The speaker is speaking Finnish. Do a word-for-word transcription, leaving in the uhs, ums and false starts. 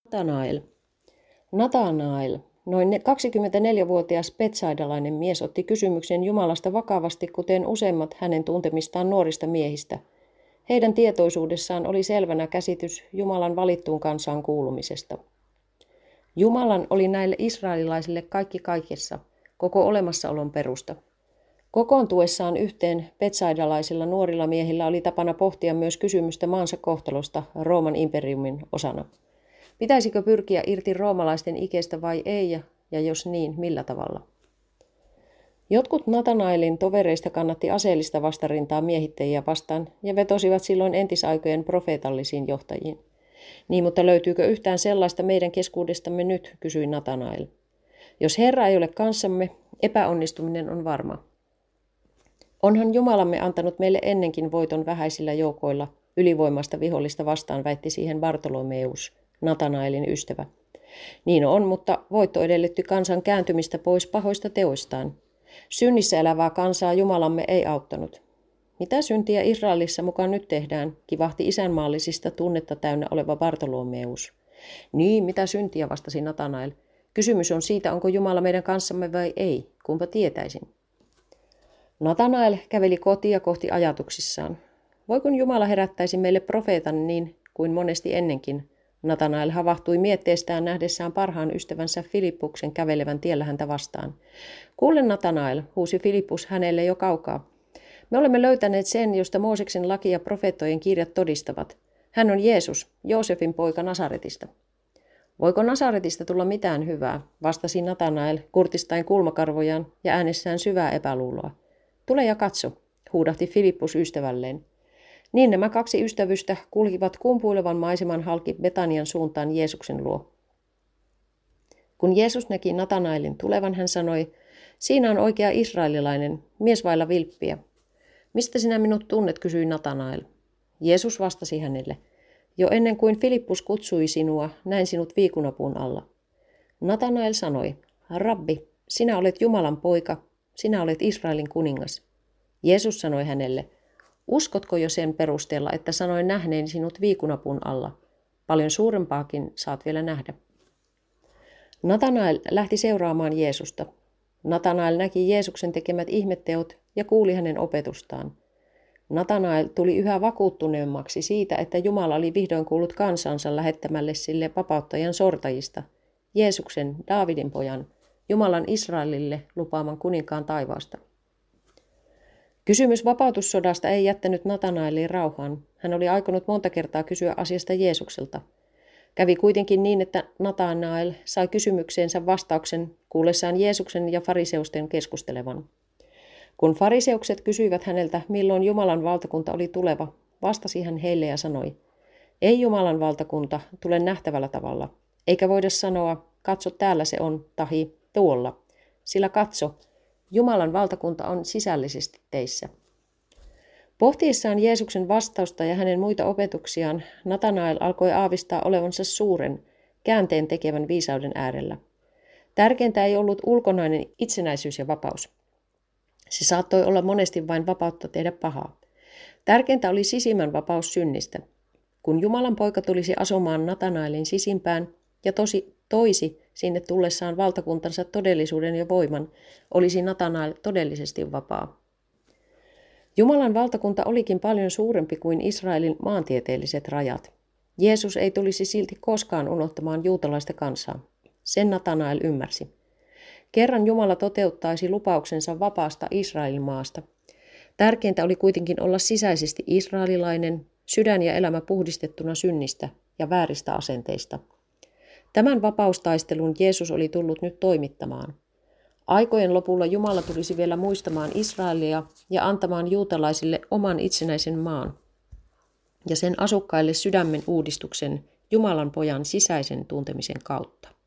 Natanael. Natanael, noin kaksikymmentäneljävuotias betsaidalainen mies, otti kysymyksen Jumalasta vakavasti, kuten useimmat hänen tuntemistaan nuorista miehistä. Heidän tietoisuudessaan oli selvänä käsitys Jumalan valittuun kansaan kuulumisesta. Jumalan oli näille israelilaisille kaikki kaikessa, koko olemassaolon perusta. Kokoontuessaan yhteen betsaidalaisilla nuorilla miehillä oli tapana pohtia myös kysymystä maansa kohtalosta Rooman imperiumin osana. Pitäisikö pyrkiä irti roomalaisten ikestä vai ei, ja, ja jos niin, millä tavalla? Jotkut Natanaelin tovereista kannatti aseellista vastarintaa miehittäjiä vastaan ja vetosivat silloin entisaikojen profeetallisiin johtajiin. Niin, mutta löytyykö yhtään sellaista meidän keskuudestamme nyt, kysyi Natanael. Jos Herra ei ole kanssamme, epäonnistuminen on varma. Onhan Jumalamme antanut meille ennenkin voiton vähäisillä joukoilla ylivoimaista vihollista vastaan, väitti siihen Bartolomeus, Natanaelin ystävä. Niin on, mutta voitto edellytti kansan kääntymistä pois pahoista teoistaan. Synnissä elävää kansaa Jumalamme ei auttanut. Mitä syntiä Israelissa mukaan nyt tehdään, kivahti isänmaallisista tunnetta täynnä oleva Bartolomeus. Niin, mitä syntiä, vastasi Natanael. Kysymys on siitä, onko Jumala meidän kanssamme vai ei, kumpa tietäisin. Natanael käveli kotia kohti ajatuksissaan. Voi kun Jumala herättäisi meille profeetan niin kuin monesti ennenkin. Natanael havahtui mietteestään nähdessään parhaan ystävänsä Filippuksen kävelevän tiellä häntä vastaan. Kuule Natanael, huusi Filippus hänelle jo kaukaa. Me olemme löytäneet sen, josta Mooseksen laki ja profeettojen kirjat todistavat. Hän on Jeesus, Joosefin poika Nasaretista. Voiko Nasaretista tulla mitään hyvää, vastasi Natanael kurtistain kulmakarvojaan ja äänessään syvää epäluuloa. Tule ja katso, huudahti Filippus ystävälleen. Niin nämä kaksi ystävystä kulkivat kumpuilevan maiseman halki Betanian suuntaan Jeesuksen luo. Kun Jeesus näki Natanaelin tulevan, hän sanoi, siinä on oikea israelilainen, mies vailla vilppiä. Mistä sinä minut tunnet, kysyi Natanael. Jeesus vastasi hänelle, jo ennen kuin Filippus kutsui sinua, näin sinut viikunapuun alla. Natanael sanoi, Rabbi, sinä olet Jumalan poika, sinä olet Israelin kuningas. Jeesus sanoi hänelle, uskotko jo sen perusteella, että sanoin nähneeni sinut viikunapuun alla? Paljon suurempaakin saat vielä nähdä. Natanael lähti seuraamaan Jeesusta. Natanael näki Jeesuksen tekemät ihmetteot ja kuuli hänen opetustaan. Natanael tuli yhä vakuuttuneemmaksi siitä, että Jumala oli vihdoin kuullut kansansa lähettämälle sille vapauttajan sortajista, Jeesuksen, Daavidin pojan, Jumalan Israelille lupaaman kuninkaan taivaasta. Kysymys vapautussodasta ei jättänyt Natanaeliin rauhaan. Hän oli aikonut monta kertaa kysyä asiasta Jeesukselta. Kävi kuitenkin niin, että Natanael sai kysymykseensä vastauksen kuullessaan Jeesuksen ja fariseusten keskustelevan. Kun fariseukset kysyivät häneltä, milloin Jumalan valtakunta oli tuleva, vastasi hän heille ja sanoi, ei Jumalan valtakunta tule nähtävällä tavalla, eikä voida sanoa, katso täällä se on, tahi tuolla, sillä katso, Jumalan valtakunta on sisällisesti teissä. Pohtiessaan Jeesuksen vastausta ja hänen muita opetuksiaan, Natanael alkoi aavistaa olevansa suuren, käänteen tekevän viisauden äärellä. Tärkeintä ei ollut ulkonainen itsenäisyys ja vapaus. Se saattoi olla monesti vain vapautta tehdä pahaa. Tärkeintä oli sisimmän vapaus synnistä. Kun Jumalan poika tulisi asumaan Natanaelin sisimpään ja tosi toisi sinne tullessaan valtakuntansa todellisuuden ja voiman, olisi Natanael todellisesti vapaa. Jumalan valtakunta olikin paljon suurempi kuin Israelin maantieteelliset rajat. Jeesus ei tulisi silti koskaan unohtamaan juutalaista kansaa. Sen Natanael ymmärsi. Kerran Jumala toteuttaisi lupauksensa vapaasta Israelin maasta. Tärkeintä oli kuitenkin olla sisäisesti israelilainen, sydän ja elämä puhdistettuna synnistä ja vääristä asenteista. Tämän vapaustaistelun Jeesus oli tullut nyt toimittamaan. Aikojen lopulla Jumala tulisi vielä muistamaan Israelia ja antamaan juutalaisille oman itsenäisen maan ja sen asukkaille sydämen uudistuksen Jumalan pojan sisäisen tuntemisen kautta.